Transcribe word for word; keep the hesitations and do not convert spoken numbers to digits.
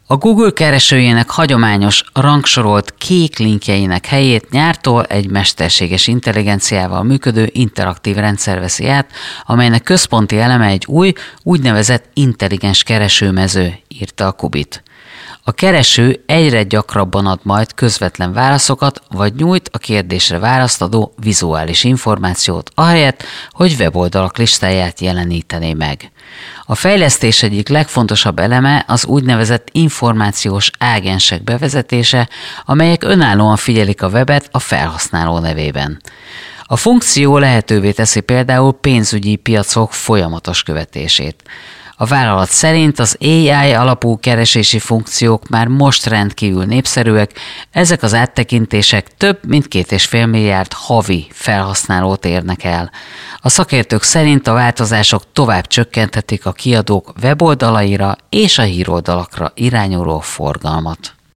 A Google keresőjének hagyományos, rangsorolt kék linkjeinek helyét nyártól egy mesterséges intelligenciával működő interaktív rendszer veszi át, amelynek központi eleme egy új, úgynevezett intelligens keresőmező, írta a Qubit. A kereső egyre gyakrabban ad majd közvetlen válaszokat, vagy nyújt a kérdésre választ adó vizuális információt, ahelyett, hogy weboldalak listáját jelenítené meg. A fejlesztés egyik legfontosabb eleme az úgynevezett információs ágensek bevezetése, amelyek önállóan figyelik a webet a felhasználó nevében. A funkció lehetővé teszi például pénzügyi piacok folyamatos követését. A vállalat szerint az á i alapú keresési funkciók már most rendkívül népszerűek, ezek az áttekintések több mint két és fél milliárd havi felhasználót érnek el. A szakértők szerint a változások tovább csökkenthetik a kiadók weboldalaira és a híroldalakra irányuló forgalmat.